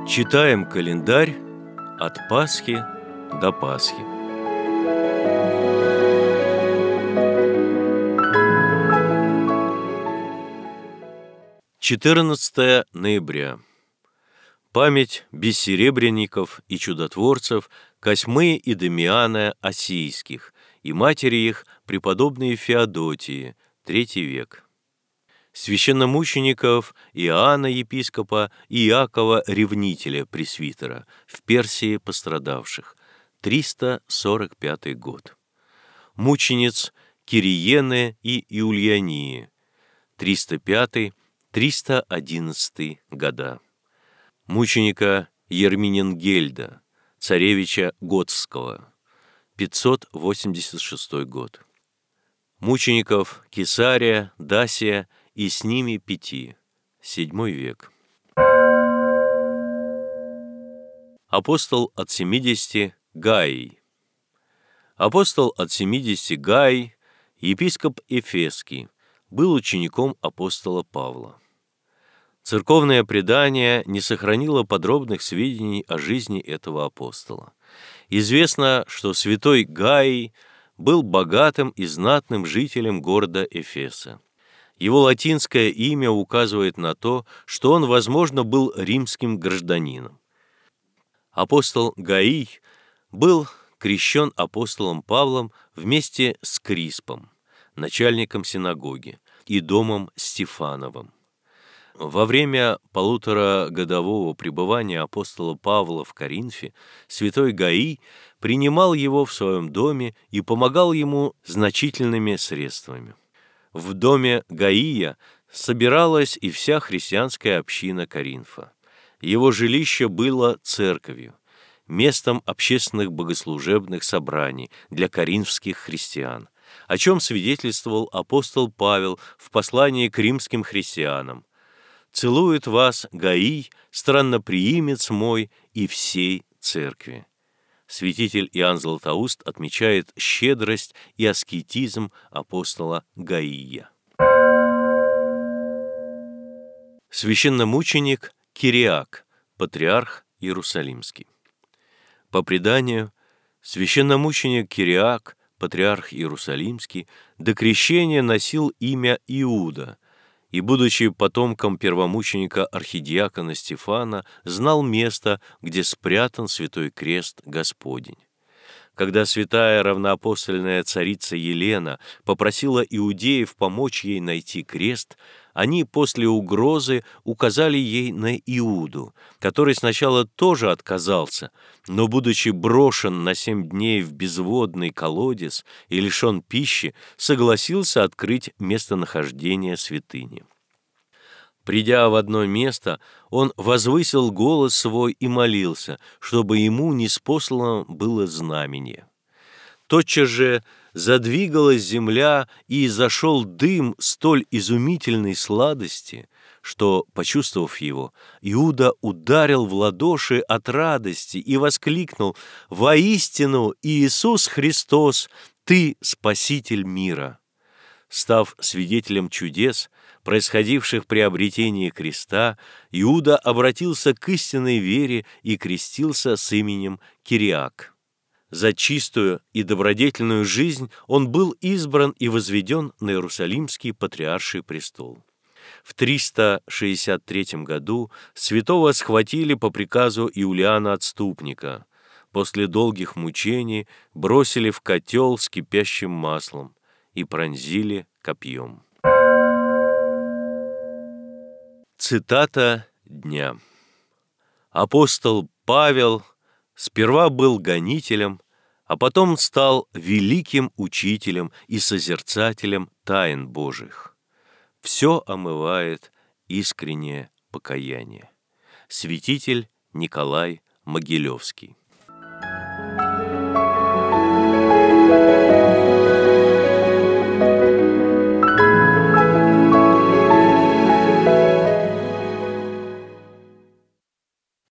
Читаем календарь от Пасхи до Пасхи. «14 ноября. Память бессеребренников и чудотворцев Косьмы и Дамиана Осийских и матери их, преподобной Феодотии, III век. Священномучеников Иоанна епископа и Иакова ревнителя пресвитера, в Персии пострадавших, 345 год. Мучениц Кириены и Иульянии, 305-311 года. Мученика Ерминингельда, царевича Готского, 586 год. Мучеников Кесария, Дасия и с ними 5, 7 век. Апостол от 70 Гаий. Апостол от 70 Гаий, епископ Эфесский, был учеником апостола Павла. Церковное предание не сохранило подробных сведений о жизни этого апостола. Известно, что святой Гаий был богатым и знатным жителем города Эфеса. Его латинское имя указывает на то, что он, возможно, был римским гражданином. Апостол Гаий был крещен апостолом Павлом вместе с Криспом, начальником синагоги, и домом Стефановым. Во время полуторагодового пребывания апостола Павла в Коринфе святой Гаий принимал его в своем доме и помогал ему значительными средствами. В доме Гаия собиралась и вся христианская община Коринфа. Его жилище было церковью, местом общественных богослужебных собраний для коринфских христиан, о чем свидетельствовал апостол Павел в послании к римским христианам: «Целует вас Гаий, странноприимец мой, и всей церкви». Святитель Иоанн Златоуст отмечает щедрость и аскетизм апостола Гаия. Священномученик Кириак, патриарх Иерусалимский. По преданию, священномученик Кириак, патриарх Иерусалимский, до крещения носил имя Иуда, и, будучи потомком первомученика архидиакона Стефана, знал место, где спрятан святой крест Господень. Когда святая равноапостольная царица Елена попросила иудеев помочь ей найти крест, они после угрозы указали ей на Иуду, который сначала тоже отказался, но, будучи брошен на 7 дней в безводный колодец и лишен пищи, согласился открыть местонахождение святыни. Придя в одно место, он возвысил голос свой и молился, чтобы ему ниспослано было знамение. Тотчас же задвигалась земля, и зашел дым столь изумительной сладости, что, почувствовав его, Иуда ударил в ладоши от радости и воскликнул: «Воистину, Иисус Христос, Ты Спаситель мира!» Став свидетелем чудес, происходивших при обретении креста, Иуда обратился к истинной вере и крестился с именем Кириак. За чистую и добродетельную жизнь он был избран и возведен на Иерусалимский патриарший престол. В 363 году святого схватили по приказу Иулиана Отступника. После долгих мучений бросили в котел с кипящим маслом и пронзили копьем. Цитата дня. Апостол Павел сперва был гонителем, а потом стал великим учителем и созерцателем тайн Божьих. Все омывает искреннее покаяние. Святитель Николай Могилевский.